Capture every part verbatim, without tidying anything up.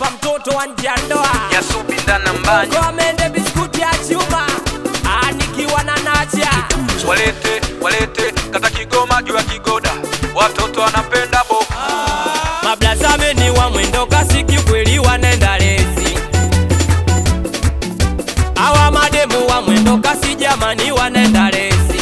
hapa mtoto wa nje ya ndoa Nyasubi ndana mbanya Kwa mende biskuti ya chuma Anikiwa na nacha Walete, walete, kata Kigoma juu ya Kigoda Watoto wanapenda bo Mablazame ni wa mwendo kasi kikweli wanenda lezi Awa mademu wa mwendo kasi jamani wanenda lezi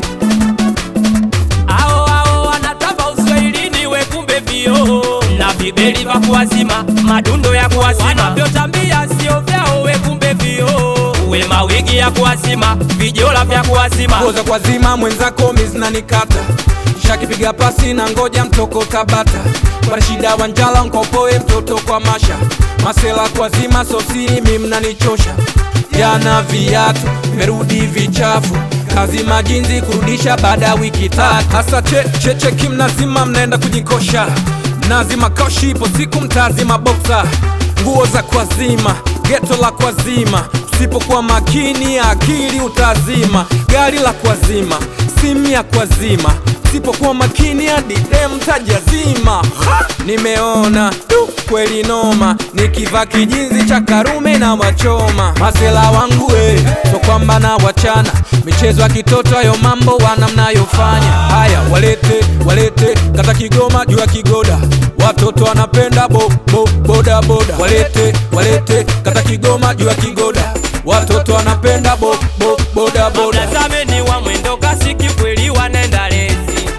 Ao ao wanataba uswahilini we kumbe vio Na vibeli va kuwazima, madundo ya kuwazima Wanavyotambia sio vyao we kumbe vio Uwe mawigi ya kuwazima, vijola vya kuwazima Koza kwa zima mwenzako mizna nikata Shakipiga pasi na ngoja mtoko Tabata Kwa shida wanjala mkopoe mtoto kwa masha Masela kwa zima sosiri mimna nichosha Jana viatu, merudi vichafu Kazi majinzi kurudisha baada wiki tatu Hasa che, che, che kimnazima mnaenda kujikosha Mnazima koshi ipo siku mtazima boxa Nguo za kwa zima, geto la kwa zima Usipokuwa makini akili utazima Gari la kwa zima, simu ya kwa zima Usipokuwa makini hadi dem tajazima Nimeona tu kweli noma Nikiva kijinzi cha Karume na wachoma Masela wangu eh, so kwamba na wachana Michezo ya kitoto ayo mambo wana mnayofanya Haya walete, walete, kata Kigoma juu ya Kigoda Watoto wanapenda bo, bo, boda boda Walete, walete, kata Kigoma juu ya Kigoda Watoto wanapenda bo, bo, boda boda Mablazame ni wa mwendo kasi kikweli wanenda lezi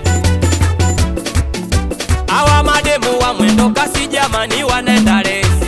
Awa mademu wa mwendo kasi jamani wanenda lezi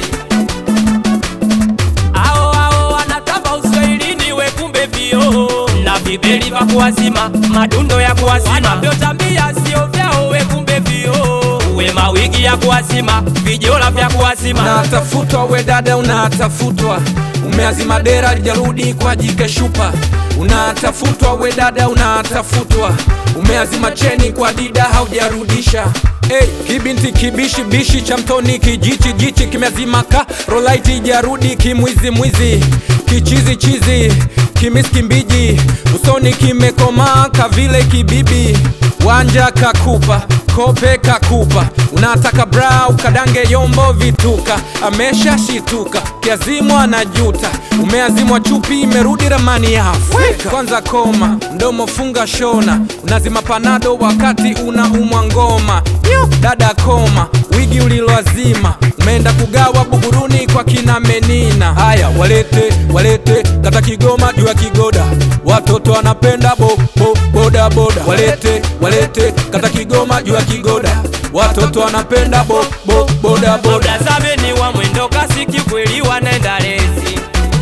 Ao ao wanataba uswahilini we kumbe vio Na vibeli va kuwazima, madundo ya kuwazima Wanavyotambia sio vyao we kumbe vio Uwe mawigi ya kuwazima, vijola vya kuwazima Unatafutwa we dada unatafutwa Umeazima dera jarudi kwa jike shupa Unatafutwa we dada unatafutwa Umeazima cheni kwa dida haujarudisha Hey, kibinti kibishi bishi cha mtoni kijichi jichi Kimeazima ka rolaiti jarudi kimwizi mwizi Kichizi chizi, kimiski mbiji Usoni kimekoma kavile kibibi Wanja kakupa, kope kakupa Unataka bra ukadange yombo vituka Amesha shituka, kiazimwa na juta Umeazimwa chupi imerudi ramani ya Afrika Kwanza koma, mdomo funga shona Unazima panado wakati unaumwa ngoma Dada koma, wigi uliloazima Umeenda kugawa Buguruni kwa kina Menina Haya walete, walete, kata Kigoma juu ya Kigoda Watoto wanapenda bo, bo, boda boda Walete, walete, kata Kigoma juu ya Kigoda Watoto wanapenda bo, bo, boda boda Mablazame ni wa mwendo kasi kikweli wanenda lezi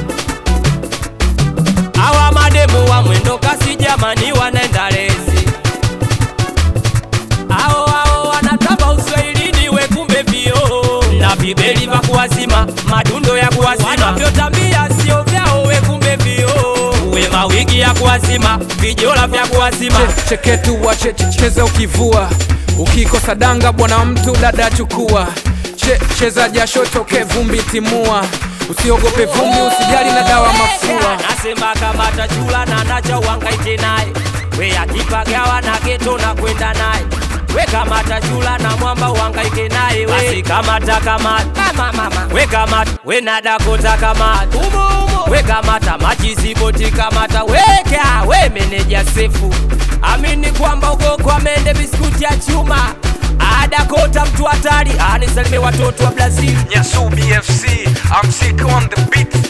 Awa mademu wa mwendo kasi jamani wanenda lezi Ao ao wanataba uswahilini we kumbe vio Na vibeli va kuwazima, madundo ya kuwazima Wanavyotambia sio vyao we kumbe vio Uwe mawigi ya kuwazima, vijola vya kuwazima che, Cheketu wa che, che, cheza ukivua Ukikosa danga bwana mtu dada chukua che, Cheza jasho toke vumbi timua Usiogope vumbi usijali na dawa mafua Nasema kama tachula na nacha uhangaike naye We akipagawa na geto na kwenda naye We kama tachula na mwamba uhangaike naye Basi kama takamata We kamata, we nadakota kamata We kamata, machizi boti kamata Weka, we meneja sefu Amini kwamba uko kwa mende biskuti ya chuma Adakota mtu hatari Anisalime watoto wa Brazil Nyasubi F C, I'm sick on the beat